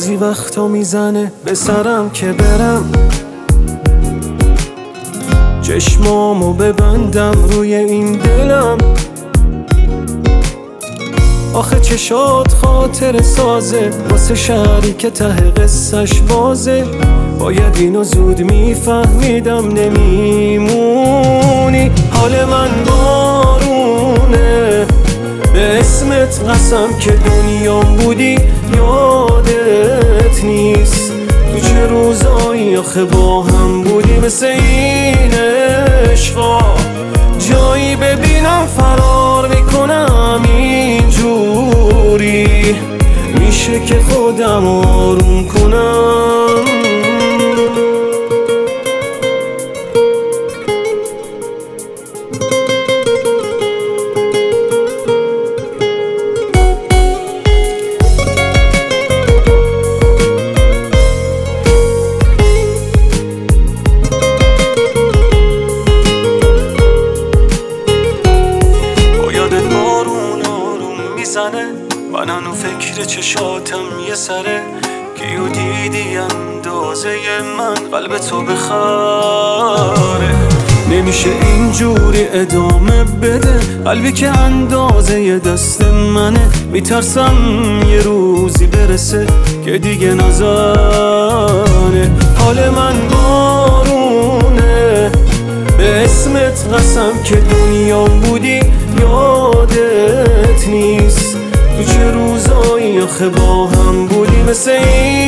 بعضی وقتا میزنه به سرم که برم، چشمامو ببندم روی این دلم. آخه چشات خاطر سازه واسه شهری که ته قصه‌ش بازه. باید اینو زود میفهمیدم نمیمونی. حال من بارونه، به اسمت قسم که دنیام بودی یادت نیست. تو چه روزایی آخه با هم بودی مثل این عشقا. جایی ببینم فرار میکنم اینجوری، میشه که خودم آروم کنم. من هنو فکر چشاتم یه سره که یو دیدی اندازه من قلب تو بخاره. نمیشه اینجوری ادامه بده، قلبی که اندازه دست منه. میترسم یه روزی برسه که دیگه نزنه. حال من بارونه، به اسمت قسم که دنیام بودی یادت نیست. تو چه روزایی آخه با هم بودی مثل این